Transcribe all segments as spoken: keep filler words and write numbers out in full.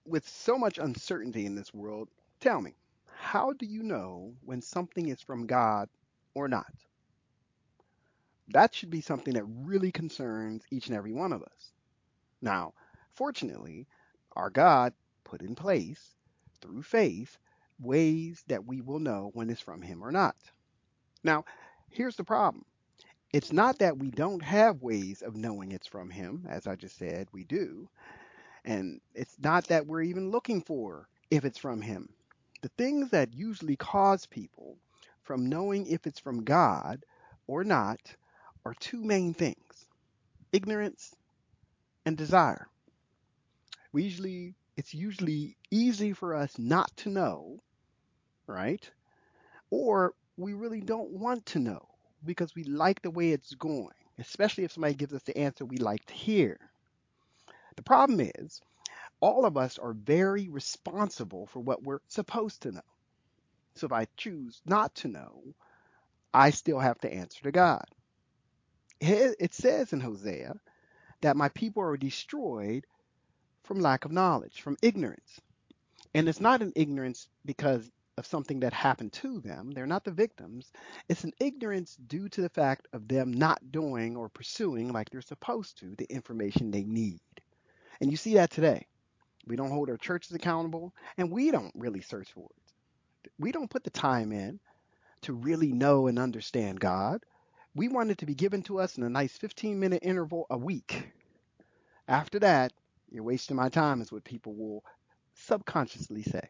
With so much uncertainty in this world, tell me, how do you know when something is from God or not? That should be something that really concerns each and every one of us. Now, fortunately, our God put in place, through faith, ways that we will know when it's from Him or not. Now, here's the problem. It's not that we don't have ways of knowing it's from Him, as I just said, we do. And it's not that we're even looking for if it's from Him. The things that usually cause people from knowing if it's from God or not are two main things: ignorance and desire. We usually, it's usually easy for us not to know, right? Or we really don't want to know because we like the way it's going, especially if somebody gives us the answer we like to hear. The problem is, all of us are very responsible for what we're supposed to know. So if I choose not to know, I still have to answer to God. It says in Hosea that my people are destroyed from lack of knowledge, from ignorance. And it's not an ignorance because of something that happened to them. They're not the victims. It's an ignorance due to the fact of them not doing or pursuing like they're supposed to the information they need. And you see that today. We don't hold our churches accountable, and we don't really search for it. We don't put the time in to really know and understand God. We want it to be given to us in a nice fifteen minute interval a week. After that, you're wasting my time, is what people will subconsciously say.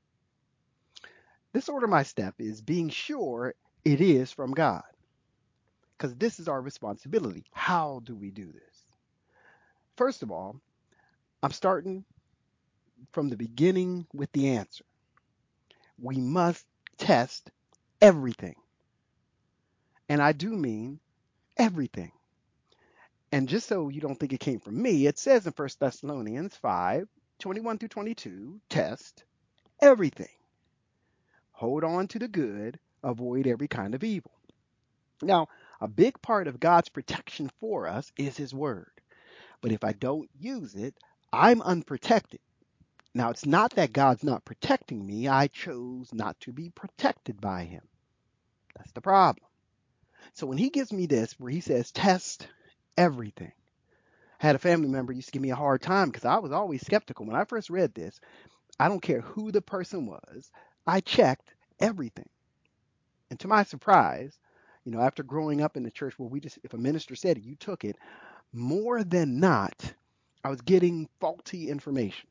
This order my step is being sure it is from God, because this is our responsibility. How do we do this? First of all, I'm starting from the beginning with the answer. We must test everything. And I do mean everything. And just so you don't think it came from me, it says in First Thessalonians five twenty-one through twenty-two, test everything. Hold on to the good, avoid every kind of evil. Now, a big part of God's protection for us is His Word. But if I don't use it, I'm unprotected. Now, it's not that God's not protecting me. I chose not to be protected by Him. That's the problem. So when He gives me this, where He says, test everything, I had a family member used to give me a hard time because I was always skeptical. When I first read this, I don't care who the person was, I checked everything. And to my surprise, you know, after growing up in the church where we just, if a minister said it, you took it, more than not, I was getting faulty information.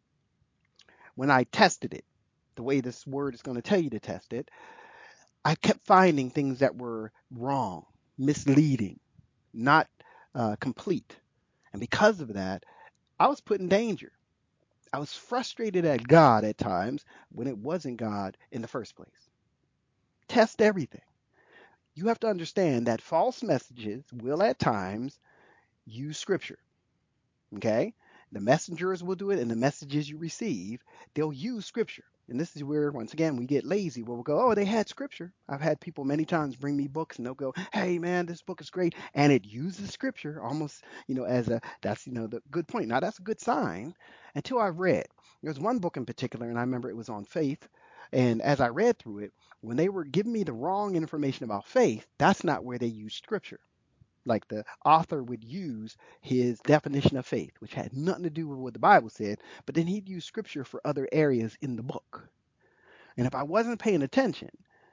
When I tested it, the way this word is going to tell you to test it, I kept finding things that were wrong, misleading, not uh, complete. And because of that, I was put in danger. I was frustrated at God at times when it wasn't God in the first place. Test everything. You have to understand that false messages will at times use scripture. Okay? The messengers will do it, and the messages you receive, they'll use scripture. And this is where, once again, we get lazy, where we'll go, oh, they had scripture. I've had people many times bring me books, and they'll go, hey, man, this book is great. And it uses scripture almost, you know, as a, that's, you know, the good point. Now, that's a good sign until I read. There's one book in particular, and I remember it was on faith. And as I read through it, when they were giving me the wrong information about faith, that's not where they used scripture. Like the author would use his definition of faith, which had nothing to do with what the Bible said, but then he'd use scripture for other areas in the book. And if I wasn't paying attention,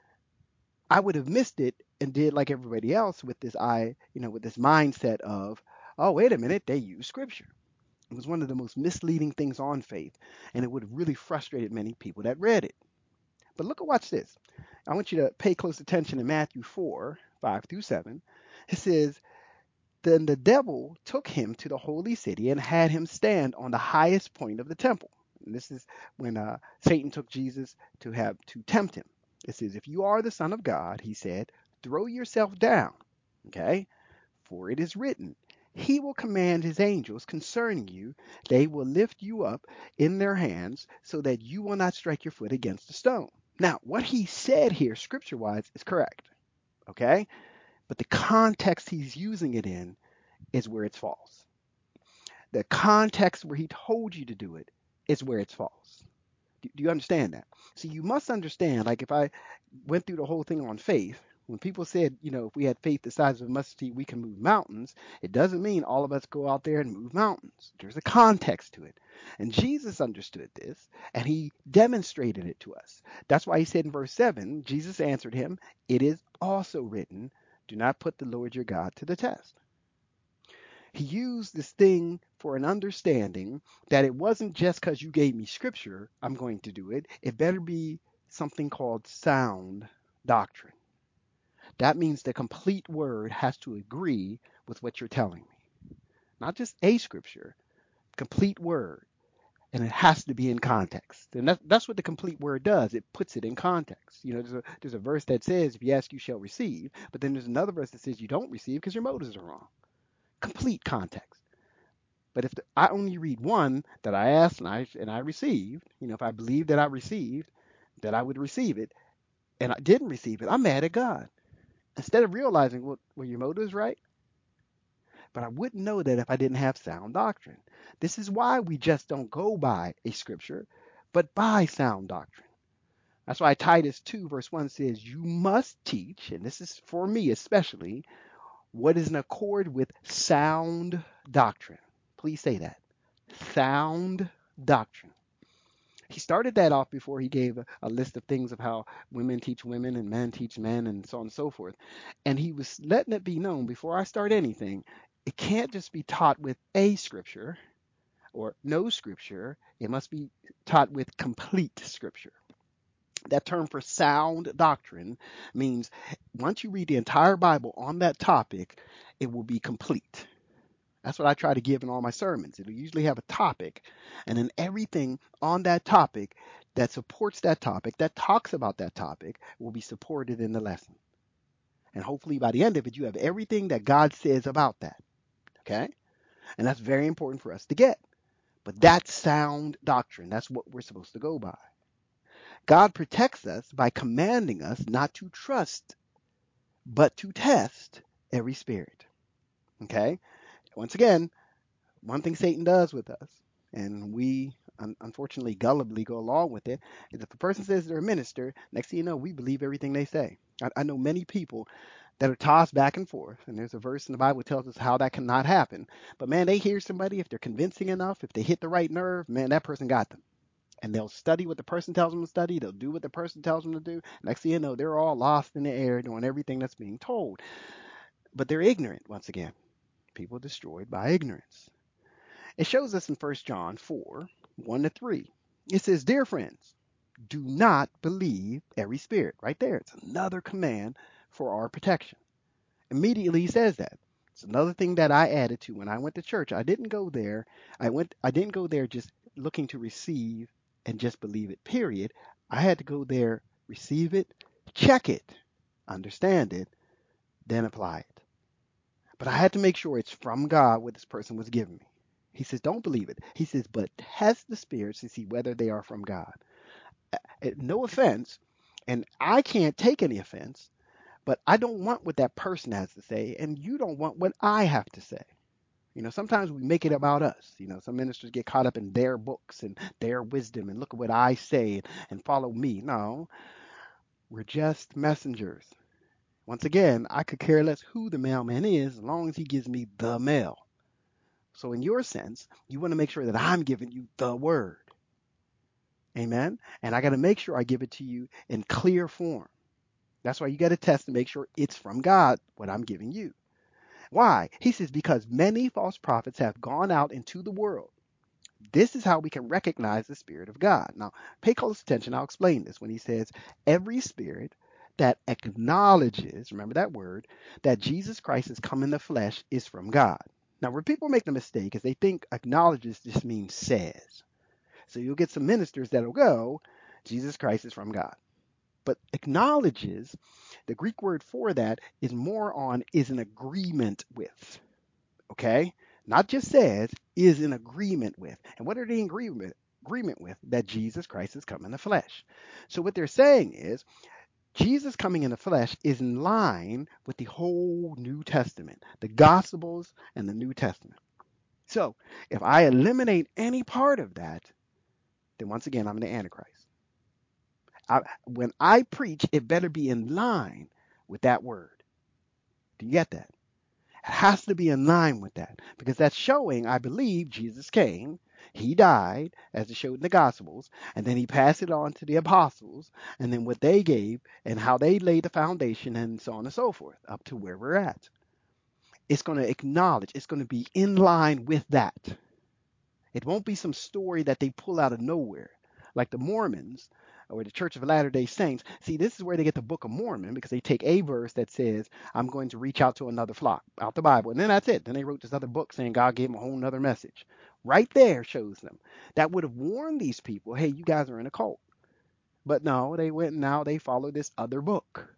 I would have missed it and did like everybody else with this eye, you know, with this mindset of, oh, wait a minute, they use scripture. It was one of the most misleading things on faith, and it would have really frustrated many people that read it. But look at watch this. I want you to pay close attention in Matthew four, five through seven. It says, then the devil took him to the holy city and had him stand on the highest point of the temple. And this is when uh, Satan took Jesus to have to tempt him. It says, if you are the Son of God, he said, throw yourself down. Okay? For it is written, he will command his angels concerning you. They will lift you up in their hands so that you will not strike your foot against a stone. Now, what he said here, scripture wise, is correct. Okay? But the context he's using it in is where it's false. The context where he told you to do it is where it's false. Do, do you understand that? So you must understand, like if I went through the whole thing on faith, when people said, you know, if we had faith the size of a mustard seed, we can move mountains, it doesn't mean all of us go out there and move mountains. There's a context to it. And Jesus understood this, and he demonstrated it to us. That's why he said in verse seven, Jesus answered him, it is also written, do not put the Lord your God to the test. He used this thing for an understanding that it wasn't just because you gave me scripture, I'm going to do it. It better be something called sound doctrine. That means the complete word has to agree with what you're telling me. Not just a scripture, complete word. And it has to be in context. And that's, that's what the complete word does. It puts it in context. You know, there's a, there's a verse that says, if you ask, you shall receive. But then there's another verse that says you don't receive because your motives are wrong. Complete context. But if the, I only read one that I asked and I and I received, you know, if I believed that I received, that I would receive it, and I didn't receive it, I'm mad at God. Instead of realizing, well, were your motives right? But I wouldn't know that if I didn't have sound doctrine. This is why we just don't go by a scripture, but by sound doctrine. That's why Titus two, verse one says, you must teach, and this is for me especially, what is in accord with sound doctrine. Please say that. Sound doctrine. He started that off before he gave a, a list of things of how women teach women and men teach men and so on and so forth. And he was letting it be known before I start anything, it can't just be taught with a scripture or no scripture. It must be taught with complete scripture. That term for sound doctrine means once you read the entire Bible on that topic, it will be complete. That's what I try to give in all my sermons. It'll usually have a topic, and then everything on that topic that supports that topic, that talks about that topic, will be supported in the lesson. And hopefully by the end of it, you have everything that God says about that. Okay? And that's very important for us to get. But that's sound doctrine. That's what we're supposed to go by. God protects us by commanding us not to trust, but to test every spirit. Okay? Once again, one thing Satan does with us, and we un- unfortunately gullibly go along with it, is if a person says they're a minister, next thing you know, we believe everything they say. I, I know many people that are tossed back and forth, and there's a verse in the Bible that tells us how that cannot happen. But man, they hear somebody, if they're convincing enough, if they hit the right nerve, man, that person got them. And they'll study what the person tells them to study. They'll do what the person tells them to do. Next thing you know, they're all lost in the air doing everything that's being told. But they're ignorant, once again. People destroyed by ignorance. It shows us in First John four, one to three. It says, dear friends, do not believe every spirit. Right there. It's another command for our protection. Immediately he says that. It's another thing that I added to when I went to church. I didn't go there. I went I didn't go there just looking to receive and just believe it, period. I had to go there, receive it, check it, understand it, then apply it. But I had to make sure it's from God what this person was giving me. He says, don't believe it. He says, but test the spirits to see whether they are from God. Uh, No offense, and I can't take any offense, but I don't want what that person has to say, and you don't want what I have to say. You know, sometimes we make it about us. You know, some ministers get caught up in their books and their wisdom and look at what I say and follow me. No, we're just messengers. Once again, I could care less who the mailman is as long as he gives me the mail. So in your sense, you want to make sure that I'm giving you the word. Amen. And I got to make sure I give it to you in clear form. That's why you got to test to make sure it's from God, what I'm giving you. Why? He says, because many false prophets have gone out into the world. This is how we can recognize the Spirit of God. Now, pay close attention. I'll explain this when he says, every spirit that acknowledges, remember that word, that Jesus Christ has come in the flesh is from God. Now, where people make the mistake is they think acknowledges just means says. So you'll get some ministers that'll go, Jesus Christ is from God. But acknowledges, the Greek word for that is more on is an agreement with. Okay? Not just says, is in agreement with. And what are they in agreement, agreement with? That Jesus Christ has come in the flesh. So what they're saying is, Jesus coming in the flesh is in line with the whole New Testament, the Gospels and the New Testament. So if I eliminate any part of that, then once again, I'm the Antichrist. I, when I preach, it better be in line with that word. Do you get that? It has to be in line with that because that's showing, I believe, Jesus came, he died, as it showed in the Gospels, and then he passed it on to the apostles, and then what they gave and how they laid the foundation, and so on and so forth, up to where we're at. It's going to acknowledge, it's going to be in line with that. It won't be some story that they pull out of nowhere, like the Mormons or the Church of Latter-day Saints. See, this is where they get the Book of Mormon because they take a verse that says, I'm going to reach out to another flock, out the Bible. And then that's it. Then they wrote this other book saying God gave them a whole nother message. Right there shows them. That would have warned these people, hey, you guys are in a cult. But no, they went and now they follow this other book.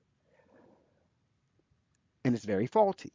And it's very faulty.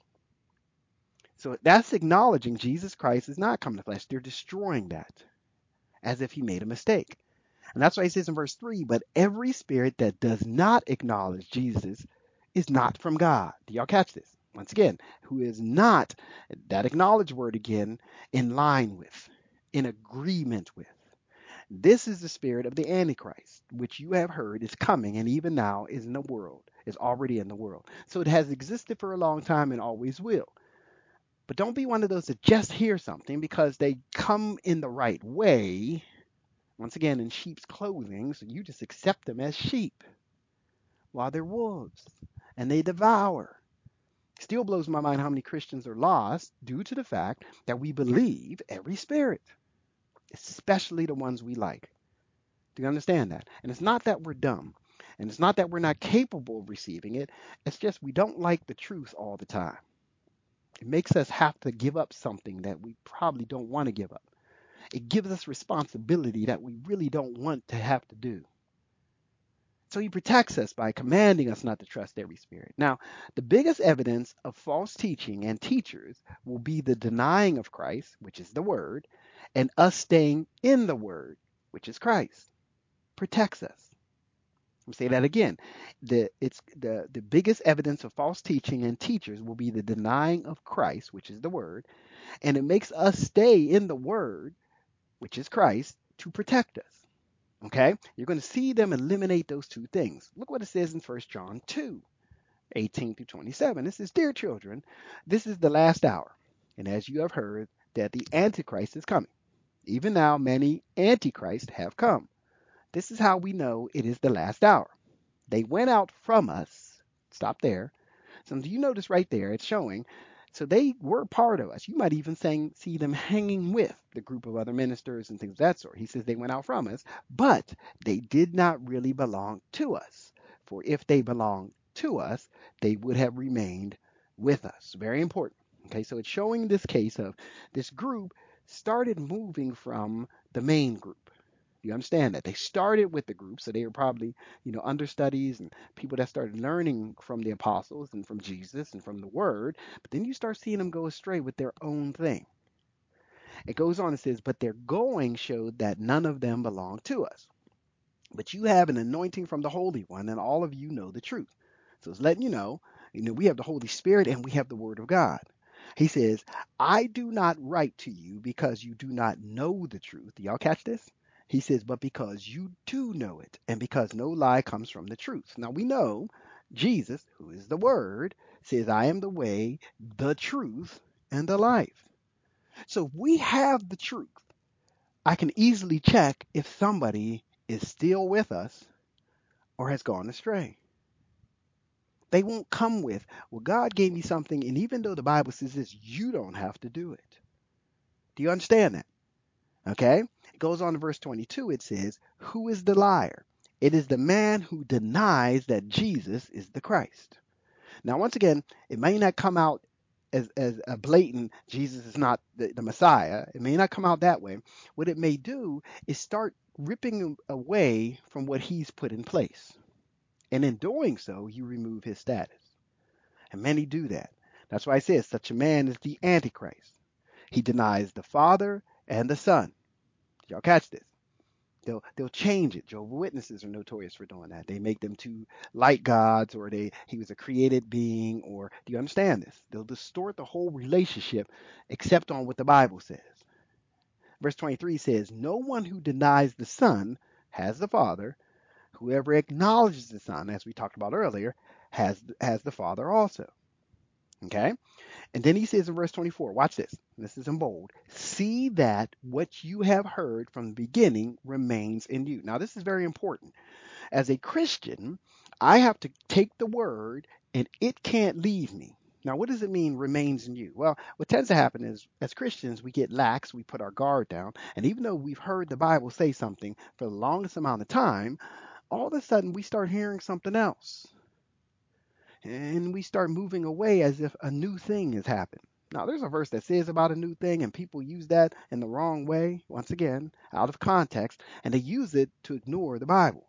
So that's acknowledging Jesus Christ is not coming to flesh. They're destroying that as if he made a mistake. And that's why he says in verse three, but every spirit that does not acknowledge Jesus is not from God. Do y'all catch this? Once again, who is not, that acknowledge word again, in line with, in agreement with. This is the spirit of the Antichrist, which you have heard is coming and even now is in the world, is already in the world. So it has existed for a long time and always will. But don't be one of those that just hear something because they come in the right way. Once again, in sheep's clothing, so you just accept them as sheep while they're wolves and they devour. Still blows my mind how many Christians are lost due to the fact that we believe every spirit, especially the ones we like. Do you understand that? And it's not that we're dumb, and it's not that we're not capable of receiving it. It's just we don't like the truth all the time. It makes us have to give up something that we probably don't want to give up. It gives us responsibility that we really don't want to have to do. So he protects us by commanding us not to trust every spirit. Now, the biggest evidence of false teaching and teachers will be the denying of Christ, which is the word, and us staying in the word, which is Christ. Protects us. I'll say that again. The, it's the, the biggest evidence of false teaching and teachers will be the denying of Christ, which is the word, and it makes us stay in the word, which is Christ, to protect us. Okay? You're going to see them eliminate those two things. Look what it says in First John two, eighteen through twenty-seven. It says, dear children, this is the last hour. And as you have heard that the Antichrist is coming. Even now, many Antichrists have come. This is how we know it is the last hour. They went out from us. Stop there. So do you notice right there, it's showing. So they were part of us. You might even saying, see them hanging with the group of other ministers and things of that sort. He says they went out from us, but they did not really belong to us. For if they belonged to us, they would have remained with us. Very important. Okay, so it's showing this case of this group started moving from the main group. You understand that? They started with the group, so they were probably, you know, understudies and people that started learning from the apostles and from Jesus and from the word. But then you start seeing them go astray with their own thing. It goes on and says, but their going showed that none of them belonged to us. But you have an anointing from the Holy One, and all of you know the truth. So it's letting you know, you know, we have the Holy Spirit and we have the Word of God. He says, I do not write to you because you do not know the truth. Do y'all catch this? He says, but because you do know it, and because no lie comes from the truth. Now we know Jesus, who is the Word, says, I am the way, the truth, and the life. So if we have the truth, I can easily check if somebody is still with us or has gone astray. They won't come with, well, God gave me something, and even though the Bible says this, you don't have to do it. Do you understand that? Okay? It goes on to verse twenty-two. It says, who is the liar? It is the man who denies that Jesus is the Christ. Now, once again, it may not come out as, as a blatant, Jesus is not the, the Messiah. It may not come out that way. What it may do is start ripping away from what he's put in place. And in doing so, you remove his status. And many do that. That's why I say such a man is the Antichrist. He denies the Father and the Son. Y'all catch this? They'll they'll change it. Jehovah's Witnesses are notorious for doing that. They make them too like gods, or they he was a created being, or do you understand this? They'll distort the whole relationship except on what the Bible says. Verse twenty-three says, no one who denies the Son has the Father. Whoever acknowledges the Son, as we talked about earlier, has, has the Father also. Okay? And then he says in verse twenty-four, watch this. This is in bold. See that what you have heard from the beginning remains in you. Now, this is very important. As a Christian, I have to take the word and it can't leave me. Now, what does it mean remains in you? Well, what tends to happen is as Christians, we get lax, we put our guard down, and even though we've heard the Bible say something for the longest amount of time, all of a sudden we start hearing something else. And we start moving away as if a new thing has happened. Now, there's a verse that says about a new thing, and people use that in the wrong way, once again, out of context, and they use it to ignore the Bible.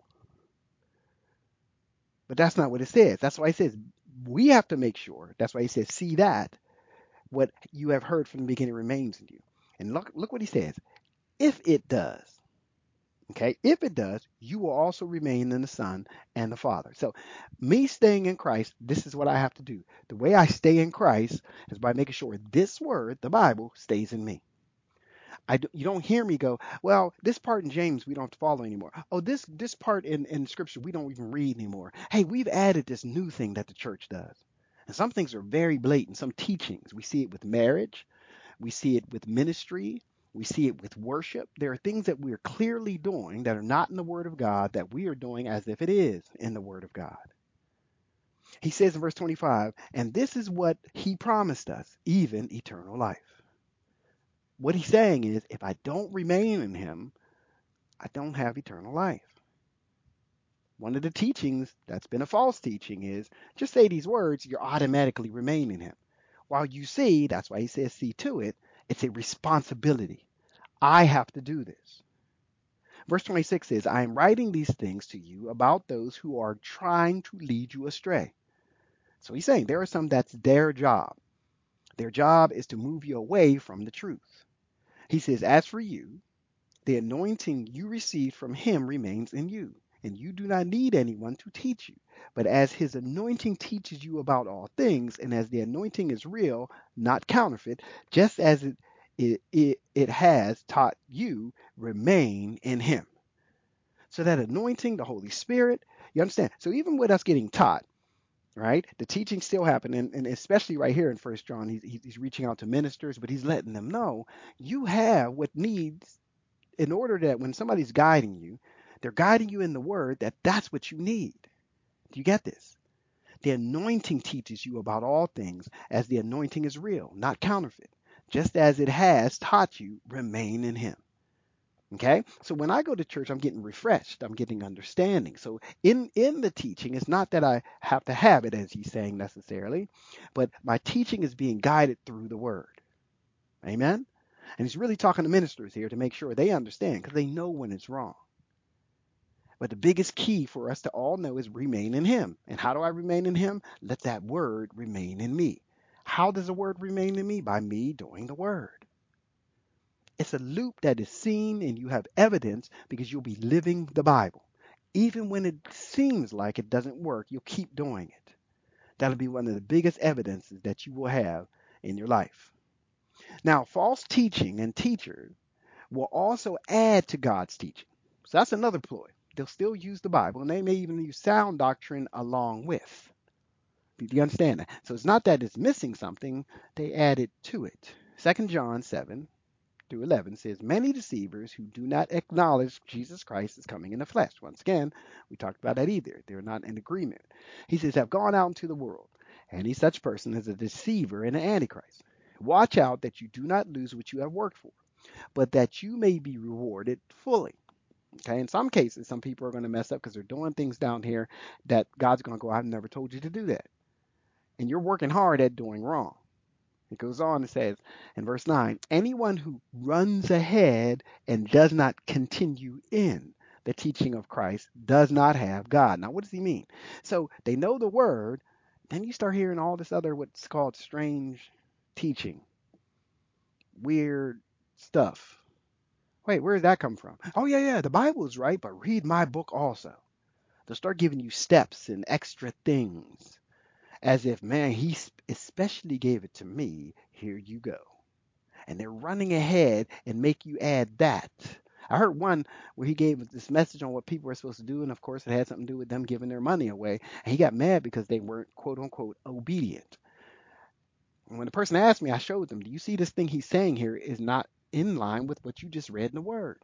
But that's not what it says. That's why it says we have to make sure. That's why he says, see that what you have heard from the beginning remains in you. And look, look what he says. If it does, okay, if it does, you will also remain in the Son and the Father. So, me staying in Christ, this is what I have to do. The way I stay in Christ is by making sure this word, the Bible, stays in me. I do, you don't hear me go, well, this part in James we don't have to follow anymore. Oh, this this part in, in Scripture we don't even read anymore. Hey, we've added this new thing that the church does. And some things are very blatant, some teachings. We see it with marriage. We see it with ministry. We see it with worship. There are things that we are clearly doing that are not in the Word of God that we are doing as if it is in the Word of God. He says in verse twenty-five, and this is what he promised us, even eternal life. What he's saying is, if I don't remain in him, I don't have eternal life. One of the teachings that's been a false teaching is just say these words, you're automatically remain in him. While you see, that's why he says see to it, it's a responsibility. I have to do this. Verse twenty-six says, I am writing these things to you about those who are trying to lead you astray. So he's saying there are some that's their job. Their job is to move you away from the truth. He says, as for you, the anointing you received from him remains in you, and you do not need anyone to teach you. But as his anointing teaches you about all things, and as the anointing is real, not counterfeit, just as it, it, it, it has taught you, remain in him. So that anointing, the Holy Spirit, you understand? So even with us getting taught, right, the teaching still happen, and, and especially right here in First John, he's, he's reaching out to ministers, but he's letting them know you have what needs in order that when somebody's guiding you, they're guiding you in the word that that's what you need. Do you get this? The anointing teaches you about all things as the anointing is real, not counterfeit. Just as it has taught you, remain in him. Okay? So when I go to church, I'm getting refreshed. I'm getting understanding. So in, in the teaching, it's not that I have to have it, as he's saying necessarily, but my teaching is being guided through the word. Amen? And he's really talking to ministers here to make sure they understand because they know when it's wrong. But the biggest key for us to all know is remain in him. And how do I remain in him? Let that word remain in me. How does the word remain in me? By me doing the word. It's a loop that is seen and you have evidence because you'll be living the Bible. Even when it seems like it doesn't work, you'll keep doing it. That'll be one of the biggest evidences that you will have in your life. Now, false teaching and teachers will also add to God's teaching. So that's another ploy. They'll still use the Bible, and they may even use sound doctrine along with. Do you understand that? So it's not that it's missing something, they add it to it. Second John seven through eleven says, many deceivers who do not acknowledge Jesus Christ is coming in the flesh. Once again, we talked about that either. They're not in agreement. He says, have gone out into the world. Any such person is a deceiver and an antichrist. Watch out that you do not lose what you have worked for, but that you may be rewarded fully. Okay, in some cases, some people are going to mess up because they're doing things down here that God's going to go, I've never told you to do that. And you're working hard at doing wrong. It goes on and says in verse nine, anyone who runs ahead and does not continue in the teaching of Christ does not have God. Now, what does he mean? So they know the word, then you start hearing all this other what's called strange teaching, weird stuff. Wait, where did that come from? Oh, yeah, yeah, the Bible is right, but read my book also. They'll start giving you steps and extra things as if, man, he especially gave it to me. Here you go. and they're running ahead and make you add that. I heard one where he gave this message on what people were supposed to do, and of course it had something to do with them giving their money away. And he got mad because they weren't quote unquote obedient. And when the person asked me, I showed them, do you see this thing he's saying here is not in line with what you just read in the word?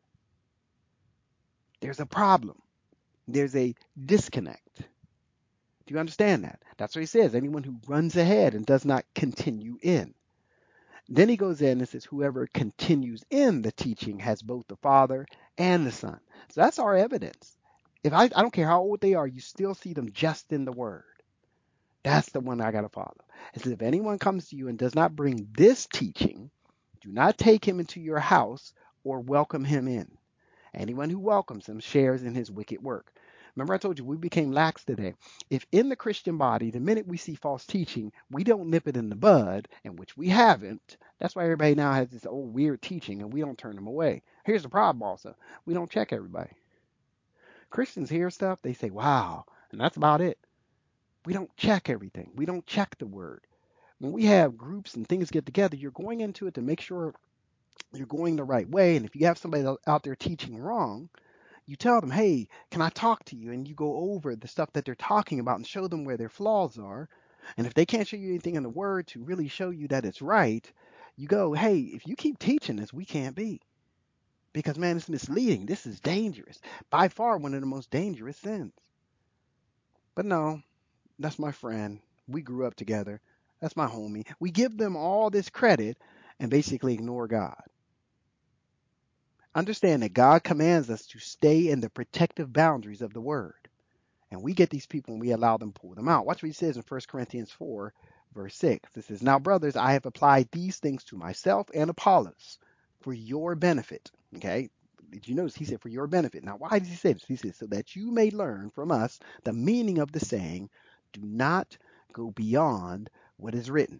There's a problem. There's a disconnect. Do you understand that? That's what he says. Anyone who runs ahead and does not continue in. Then he goes in and says, whoever continues in the teaching has both the Father and the Son. So that's our evidence. If I, I don't care how old they are, you still see them just in the Word. That's the one I got to follow. It says, if anyone comes to you and does not bring this teaching, do not take him into your house or welcome him in. Anyone who welcomes him shares in his wicked work. Remember, I told you we became lax today. If in the Christian body, the minute we see false teaching, we don't nip it in the bud, and which we haven't, that's why everybody now has this old weird teaching, and we don't turn them away. Here's the problem also. We don't check everybody. Christians hear stuff, they say, wow, and that's about it. We don't check everything. We don't check the word. When we have groups and things get together, you're going into it to make sure you're going the right way, and if you have somebody out there teaching wrong, you tell them, hey, can I talk to you? And you go over the stuff that they're talking about and show them where their flaws are. And if they can't show you anything in the word to really show you that it's right, you go, hey, if you keep teaching this, we can't be. Because, man, it's misleading. This is dangerous. By far one of the most dangerous sins. But no, that's my friend. We grew up together. That's my homie. We give them all this credit and basically ignore God. Understand that God commands us to stay in the protective boundaries of the word. And we get these people and we allow them to pull them out. Watch what he says in First Corinthians four, verse six. It says, now, brothers, I have applied these things to myself and Apollos for your benefit. Okay? Did you notice? He said, for your benefit. Now, why does he say this? He says, so that you may learn from us the meaning of the saying, do not go beyond what is written.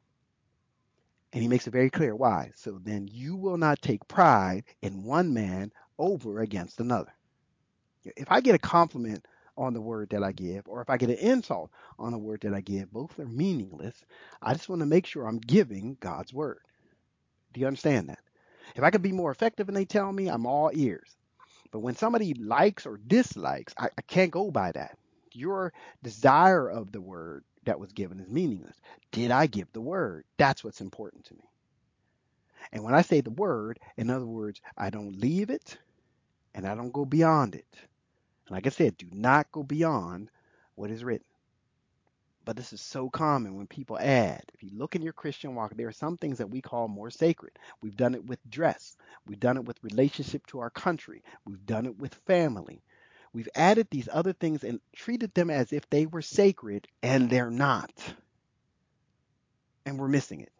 And he makes it very clear why. So then you will not take pride in one man over against another. If I get a compliment on the word that I give, or if I get an insult on the word that I give, both are meaningless. I just want to make sure I'm giving God's word. Do you understand that? If I could be more effective and they tell me, I'm all ears. But when somebody likes or dislikes, I, I can't go by that. Your desire of the word that was given is meaningless. Did I give the word? That's what's important to me. And when I say the word, in other words, I don't leave it and I don't go beyond it. Like I said, do not go beyond what is written. But this is so common when people add. If you look in your Christian walk, there are some things that we call more sacred. We've done it with dress. We've done it with relationship to our country. We've done it with family. We've added these other things and treated them as if they were sacred, and they're not. And we're missing it.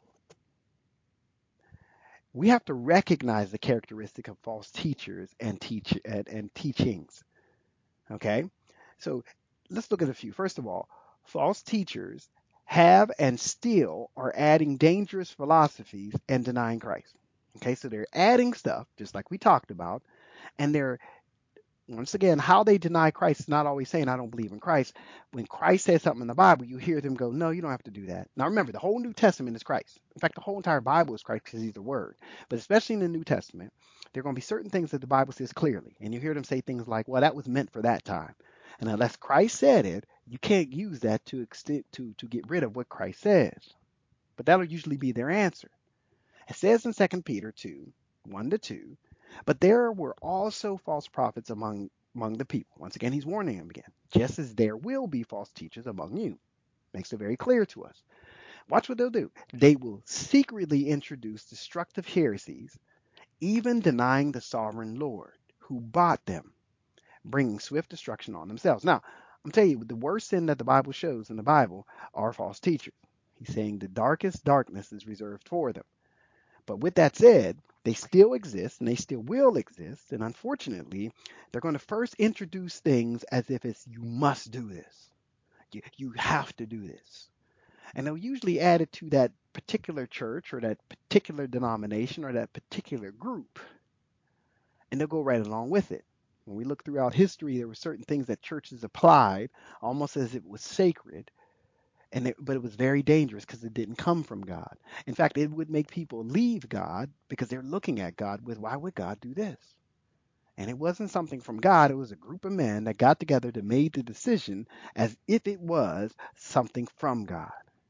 We have to recognize the characteristic of false teachers and teach and, and teachings. Okay? So let's look at a few. First of all, false teachers have and still are adding dangerous philosophies and denying Christ. Okay, so they're adding stuff, just like we talked about, and they're, once again, how they deny Christ is not always saying, I don't believe in Christ. When Christ says something in the Bible, you hear them go, no, you don't have to do that. Now remember, the whole New Testament is Christ. In fact, the whole entire Bible is Christ because he's the Word. But especially in the New Testament, there are going to be certain things that the Bible says clearly. And you hear them say things like, well, that was meant for that time. And unless Christ said it, you can't use that to extend to, to get rid of what Christ says. But that'll usually be their answer. It says in Second Peter two, one to two, but there were also false prophets among, among the people. Once again, he's warning them again. Just as there will be false teachers among you. Makes it very clear to us. Watch what they'll do. They will secretly introduce destructive heresies, even denying the sovereign Lord who bought them, bringing swift destruction on themselves. Now, I'm telling you, the worst sin that the Bible shows in the Bible are false teachers. He's saying the darkest darkness is reserved for them. But with that said, they still exist and they still will exist. And unfortunately, they're going to first introduce things as if it's you must do this. You, you have to do this. And they'll usually add it to that particular church or that particular denomination or that particular group. And they'll go right along with it. When we look throughout history, there were certain things that churches applied almost as if it was sacred. And it, but it was very dangerous because it didn't come from God. In fact, it would make people leave God because they're looking at God with, why would God do this? And it wasn't something from God. It was a group of men that got together to make the decision as if it was something from God.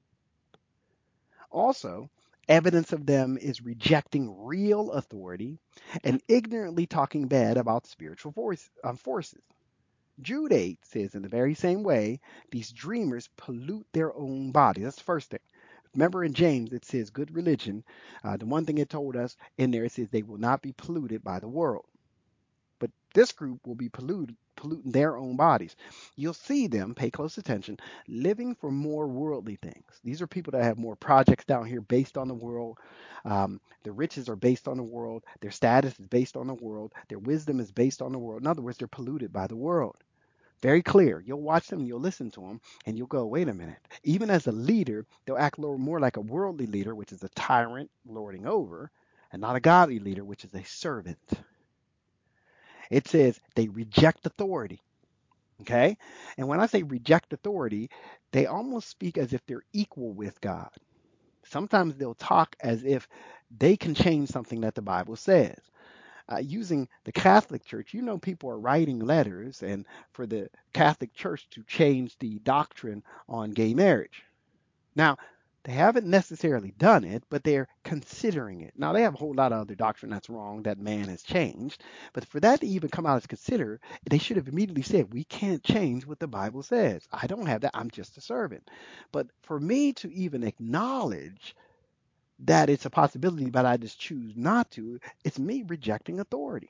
Also, evidence of them is rejecting real authority and ignorantly talking bad about spiritual force, um, forces. Jude eight says, in the very same way, these dreamers pollute their own body. That's the first thing. Remember in James, it says good religion. Uh, the one thing it told us in there, it says they will not be polluted by the world. But this group will be polluted, polluting their own bodies. You'll see them, pay close attention, living for more worldly things. These are people that have more projects down here based on the world. Um, their riches are based on the world. Their status is based on the world. Their wisdom is based on the world. In other words, they're polluted by the world. Very clear. You'll watch them, you'll listen to them, and you'll go, wait a minute. Even as a leader, they'll act more like a worldly leader, which is a tyrant lording over, and not a godly leader, which is a servant. It says they reject authority. Okay? And when I say reject authority, they almost speak as if they're equal with God. Sometimes they'll talk as if they can change something that the Bible says. Uh, using the Catholic Church, you know, people are writing letters and for the Catholic Church to change the doctrine on gay marriage. Now, they haven't necessarily done it, but they're considering it. Now, they have a whole lot of other doctrine that's wrong that man has changed, but for that to even come out as consider, they should have immediately said, we can't change what the Bible says. I don't have that. I'm just a servant. But for me to even acknowledge that it's a possibility, but I just choose not to, it's me rejecting authority.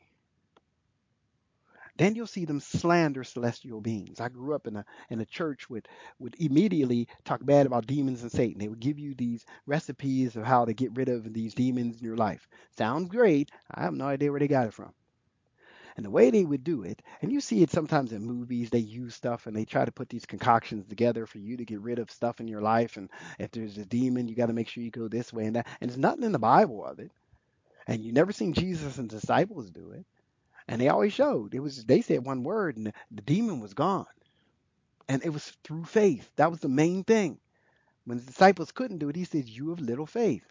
Then you'll see them slander celestial beings. I grew up in a in a church would would immediately talk bad about demons and Satan. They would give you these recipes of how to get rid of these demons in your life. Sounds great. I have no idea where they got it from. And the way they would do it, and you see it sometimes in movies, they use stuff and they try to put these concoctions together for you to get rid of stuff in your life. And if there's a demon, you got to make sure you go this way and that. And there's nothing in the Bible of it. And you never seen Jesus and disciples do it. And they always showed it was they said one word and the, the demon was gone. And it was through faith. That was the main thing. When the disciples couldn't do it, he said, you have little faith.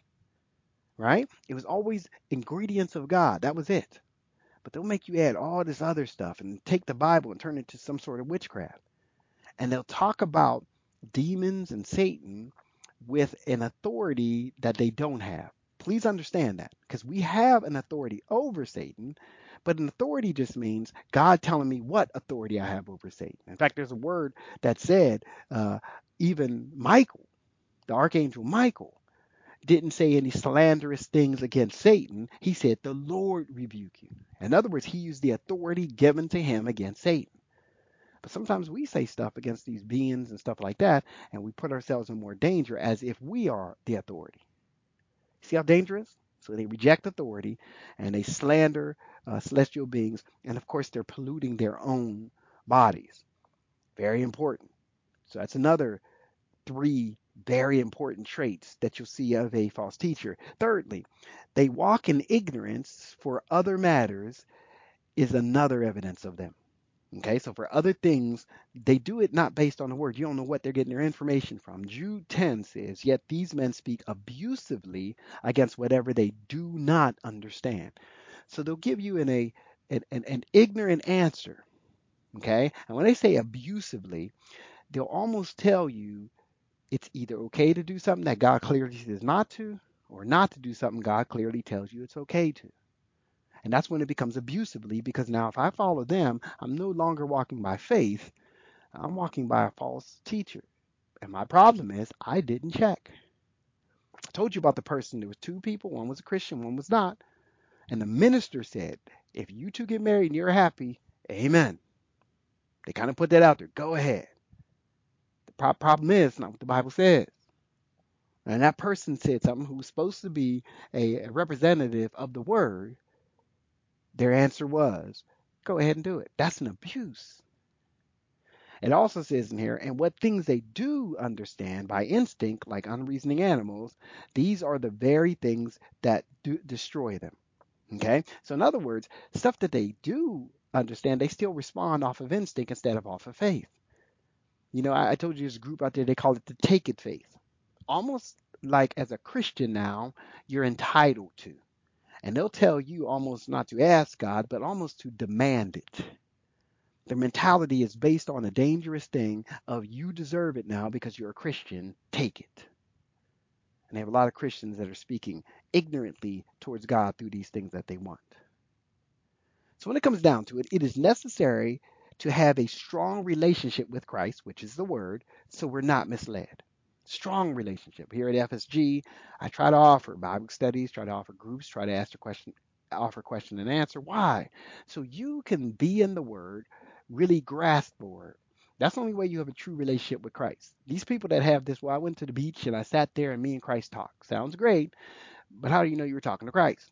Right? It was always ingredients of God. That was it. But they'll make you add all this other stuff and take the Bible and turn it into some sort of witchcraft. And they'll talk about demons and Satan with an authority that they don't have. Please understand that because we have an authority over Satan, but an authority just means God telling me what authority I have over Satan. In fact, there's a word that said uh, even Michael, the archangel Michael, didn't say any slanderous things against Satan. He said, the Lord rebuke you. In other words, he used the authority given to him against Satan. But sometimes we say stuff against these beings and stuff like that, and we put ourselves in more danger as if we are the authority. See how dangerous? So they reject authority and they slander uh, celestial beings, and of course they're polluting their own bodies. Very important. So that's another three very important traits that you'll see of a false teacher. Thirdly, they walk in ignorance for other matters is another evidence of them. Okay, so for other things, they do it not based on the word. You don't know what they're getting their information from. Jude ten says, yet these men speak abusively against whatever they do not understand. So they'll give you in a an, an, an ignorant answer. Okay, and when they say abusively, they'll almost tell you it's either okay to do something that God clearly says not to, or not to do something God clearly tells you it's okay to. And that's when it becomes abusively because now if I follow them, I'm no longer walking by faith. I'm walking by a false teacher. And my problem is I didn't check. I told you about the person. There was two people. One was a Christian, one was not. And the minister said, if you two get married and you're happy, amen. They kind of put that out there. Go ahead. The pro- problem is not what the Bible says. And that person said something who was supposed to be a, a representative of the word. Their answer was, go ahead and do it. That's an abuse. It also says in here, and what things they do understand by instinct, like unreasoning animals, these are the very things that do destroy them. Okay? So, in other words, stuff that they do understand, they still respond off of instinct instead of off of faith. You know, I, I told you there's a group out there, they call it the take it faith. Almost like as a Christian now, you're entitled to. And they'll tell you almost not to ask God, but almost to demand it. Their mentality is based on a dangerous thing of you deserve it now because you're a Christian, take it. And they have a lot of Christians that are speaking ignorantly towards God through these things that they want. So when it comes down to it, it is necessary to have a strong relationship with Christ, which is the word, so we're not misled. Strong relationship. Here at F S G, I try to offer Bible studies, try to offer groups, try to ask a question, offer question and answer. Why? So you can be in the word, really grasp the word. That's the only way you have a true relationship with Christ. These people that have this, well, I went to the beach and I sat there and me and Christ talked. Sounds great, but how do you know you were talking to Christ?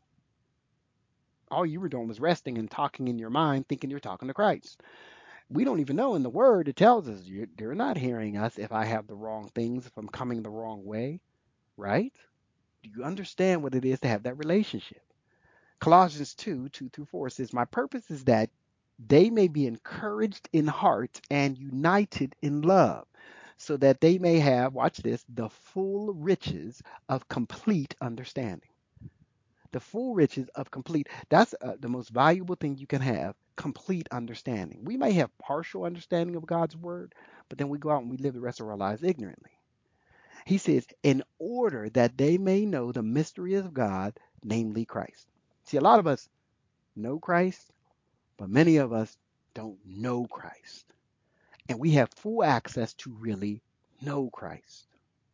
All you were doing was resting and talking in your mind, thinking you're talking to Christ. We don't even know in the Word, it tells us you're, they're not hearing us if I have the wrong things, if I'm coming the wrong way, right? Do you understand what it is to have that relationship? Colossians two, two through four says, my purpose is that they may be encouraged in heart and united in love, so that they may have, watch this, the full riches of complete understanding. The full riches of complete, that's uh, the most valuable thing you can have, complete understanding. We may have partial understanding of God's word, but then we go out and we live the rest of our lives ignorantly. He says, in order that they may know the mystery of God, namely Christ. See, a lot of us know Christ, but many of us don't know Christ. And we have full access to really know Christ.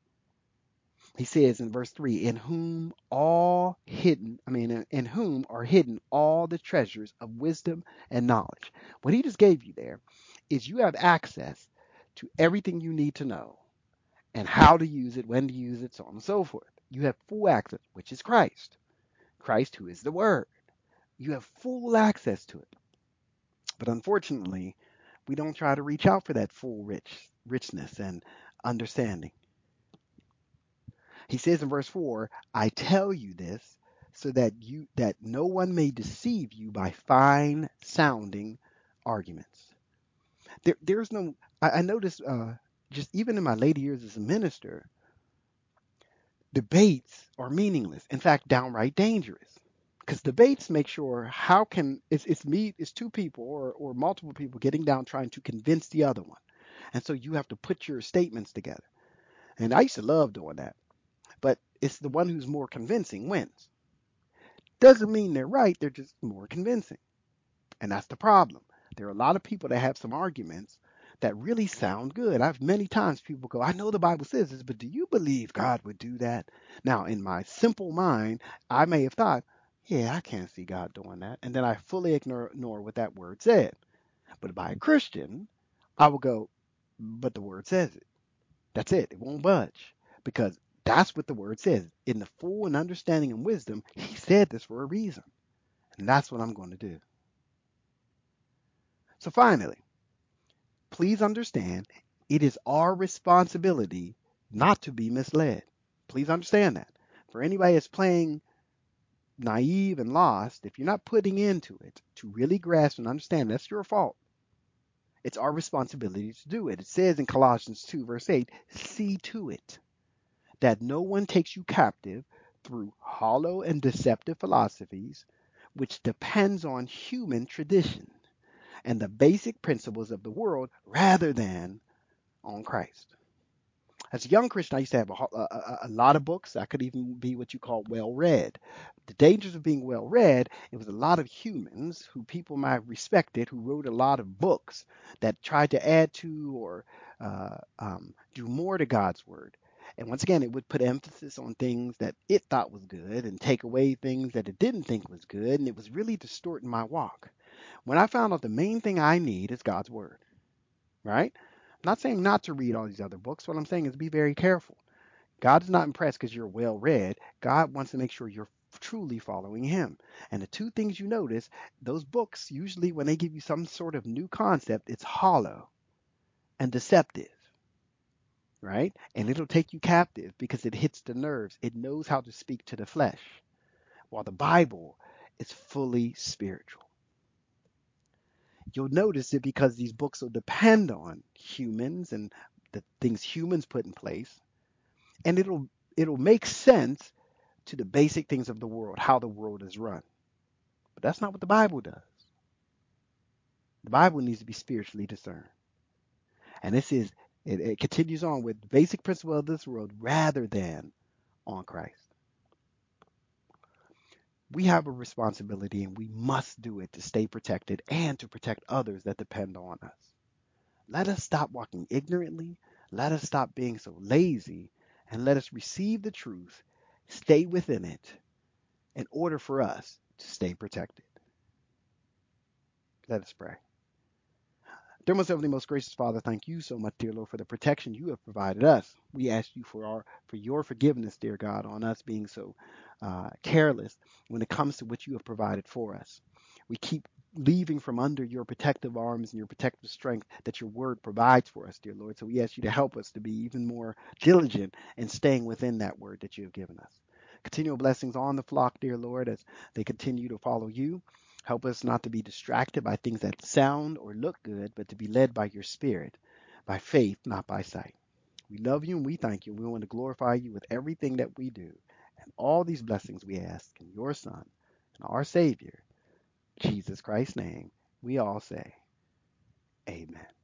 He says in verse three, in whom all hidden, I mean, in, in whom are hidden all the treasures of wisdom and knowledge. What he just gave you there is you have access to everything you need to know and how to use it, when to use it, so on and so forth. You have full access, which is Christ. Christ, who is the Word. You have full access to it. But unfortunately, we don't try to reach out for that full rich richness and understanding. He says in verse four, I tell you this so that you that no one may deceive you by fine sounding arguments. There, there's no I, I noticed uh, just even in my later years as a minister, debates are meaningless. In fact, downright dangerous. Because debates make sure how can it's it's me it's two people or or multiple people getting down trying to convince the other one. And so you have to put your statements together. And I used to love doing that. But it's the one who's more convincing wins. Doesn't mean they're right, they're just more convincing. And that's the problem. There are a lot of people that have some arguments that really sound good. I've many times people go, I know the Bible says this, but do you believe God would do that? Now, in my simple mind, I may have thought, yeah, I can't see God doing that. And then I fully ignore, ignore what that word said. But by a Christian, I will go, but the word says it. That's it. It won't budge because that's what the word says. In the full and understanding and wisdom, he said this for a reason. And that's what I'm going to do. So finally, please understand it is our responsibility not to be misled. Please understand that. For anybody that's playing naive and lost, if you're not putting into it to really grasp and understand, that's your fault. It's our responsibility to do it. It says in Colossians two, verse eight, see to it that no one takes you captive through hollow and deceptive philosophies, which depends on human tradition and the basic principles of the world rather than on Christ. As a young Christian, I used to have a, a, a lot of books. I could even be what you call well read. The dangers of being well read, it was a lot of humans who people might have respected who wrote a lot of books that tried to add to or uh, um, do more to God's word. And once again, it would put emphasis on things that it thought was good and take away things that it didn't think was good. And it was really distorting my walk. When I found out the main thing I need is God's word, right? I'm not saying not to read all these other books. What I'm saying is be very careful. God is not impressed because you're well read. God wants to make sure you're truly following him. And the two things you notice, those books, usually when they give you some sort of new concept, it's hollow and deceptive, right? And it'll take you captive because it hits the nerves. It knows how to speak to the flesh. While the Bible is fully spiritual. You'll notice it because these books will depend on humans and the things humans put in place, and it'll it'll make sense to the basic things of the world, how the world is run. But that's not what the Bible does. The Bible needs to be spiritually discerned. And this is it, it continues on with the basic principle of this world rather than on Christ. We have a responsibility and we must do it to stay protected and to protect others that depend on us. Let us stop walking ignorantly. Let us stop being so lazy and let us receive the truth, stay within it in order for us to stay protected. Let us pray. Dear most heavenly, most gracious Father, thank you so much, dear Lord, for the protection you have provided us. We ask you for our for your forgiveness, dear God, on us being so uh, careless when it comes to what you have provided for us. We keep leaving from under your protective arms and your protective strength that your word provides for us, dear Lord. So we ask you to help us to be even more diligent in staying within that word that you have given us. Continual blessings on the flock, dear Lord, as they continue to follow you. Help us not to be distracted by things that sound or look good, but to be led by your spirit, by faith, not by sight. We love you and we thank you. We want to glorify you with everything that we do. And all these blessings we ask in your Son and our Savior, Jesus Christ's name, we all say, Amen.